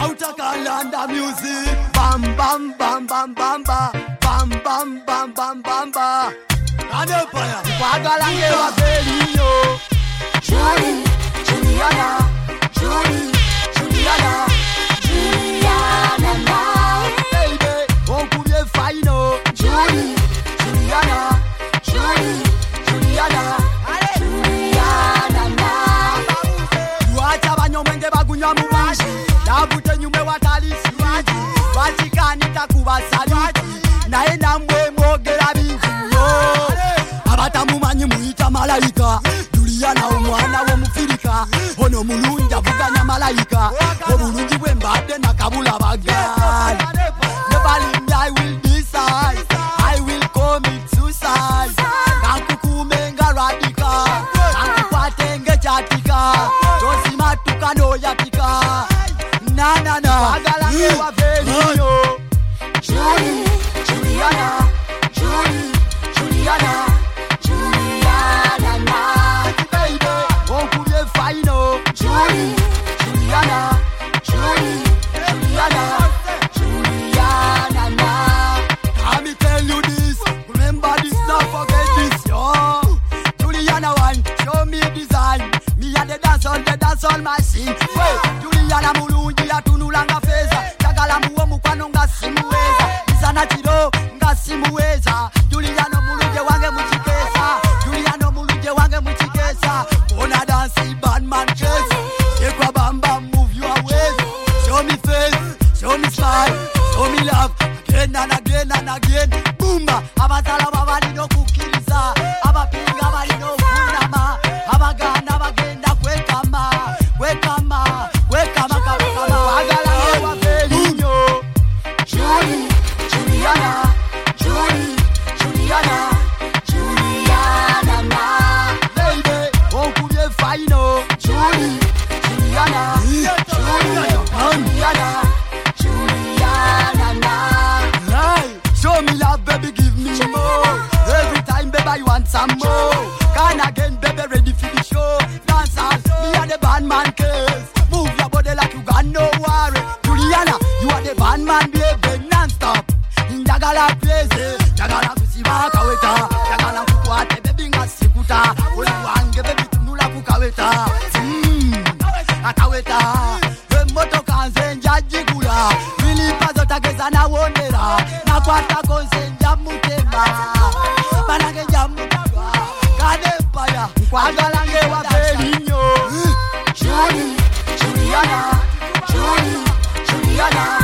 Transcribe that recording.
Outer music. Bam bam bam bam bam bam bam bam bam bam bam bam. Anepaya. Wagalange wa Belinyo. Julie, Juliana, Julie, Juliana, Juliana now. Baby, on couvre faino. Julie, Juliana, Julie, Juliana, Juliana now. Wacha banyomenge bagunya mubashi. Nabute nyume watalisi waji. Wachikani takuba saliti. Naenda mwe mogera binti yo. Abatamu manyi muita malaika. Juliana omwana wo mufirika. Ono mulungi avuganya malaika. Obulungi bwembadde nakabula bagali. Nobody I will decide. I will commit suicide. Kankukume nga radika. Kankukwate nge chatika. Tosima tukano yatika. Na na na. Wagalange wa Belinyo. Julie, Juliana, Julie, Juliana, Juliana na. Baby, on couvre faino. Julie, Juliana, Julie, Juliana, Juliana na. Let me tell you this, remember this, not forget this, yo. Juliana one, show me design. Me and the dancehall machine. Wait, Juliana mulungi atunulanga feza. Chagala muo mukwano nga simuweza. Isana chiro nga simuweza. Juliana mulungi wange muchikesa. Juliana mulungi wange muchikesa. Bona dance bad man chase. Ekwa bamba move your ways. Show me face, show me smile, show me love. Again and again and again. Boomba, abatala babali no kukiriza. Abapinga bali no kunama. Abagana bagenda kwekama. Kwekama, kwekama kama. Wagalange wa Belinyo. Julie, Juliana, Julie, Juliana, Juliana na. Baby, on couvre faino. Julie, Juliana, Juliana, Juliana na. Show me love, baby, give me more. Every time, baby, I want some more. Can again, baby, ready for the show. Dance all, me and the bandman case. Move your body like you got no worry. Juliana, you are the bandman, baby, non-stop. Njagala crazy, njagala kusiba kaweta. Njagala kukwate, baby, ngasikuta. Uli wange, baby, tunula kukaweta. Akaweta. Moto kanze njajigula. Filipa zotageza na wondera. Nakwata konse njamutema. Banange njamutema. Kanepaya, wagalange wa Belinyo. Julie, Juliana, Julie, Juliana.